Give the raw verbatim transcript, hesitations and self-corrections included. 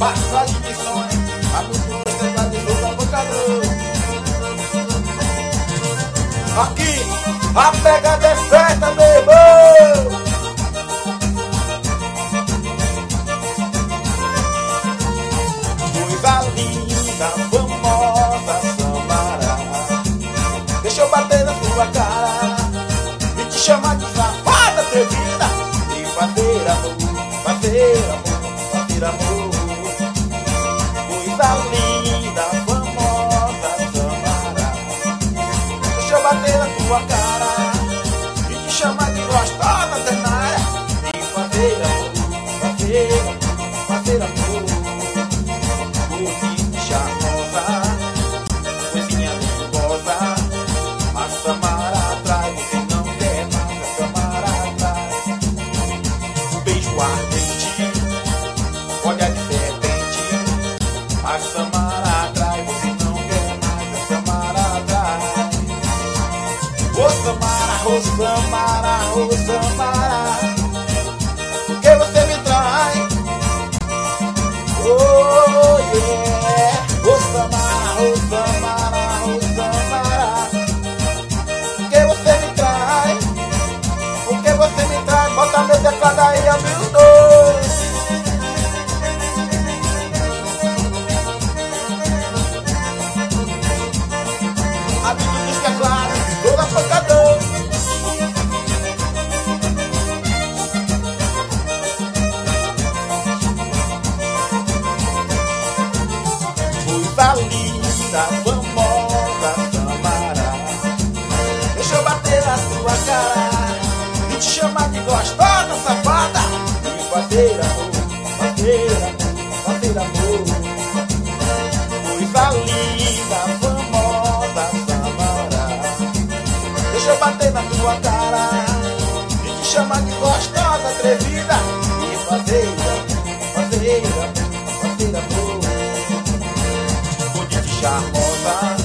passagem de sonho, a cultura tecladizou da boca do. Aqui, a pegada é festa, meu irmão. Coisa linda, famosa Samara, deixa eu bater na sua cara e te chamar de safada atrevida e fazer amor, fazer amor, fazer amor. Coisa linda, famosa Samara, deixa eu bater na sua cara e te chamar de gostosa danada e fazer amor, fazer amor, fazer amor. Charmosa, coisinha gostosa, a Samara atrai, você não quer mais a Samara atrai. Um beijo ardente, olhar de serpente, a Samara atrai, você não quer mais a Samara atrai. Ô Samara, ô Samara, ô Samara, por que você me trai? Oh yeah, ô Samara, ô Samara, ô Samara, por que você me trai? Por que você me trai? Bota meu teclado aí, amigo dois. Amigo dos teclados, toda pancadão. Coisa linda, famosa Samara, deixa eu bater na sua cara e te chamar de gostosa safada e fazer amor, fazer amor, fazer amor. Coisa linda, famosa Samara, deixa eu bater na sua cara e te chamar de gostosa atrevida e fazer amor, fazer amor, fazer amor. Charmosa,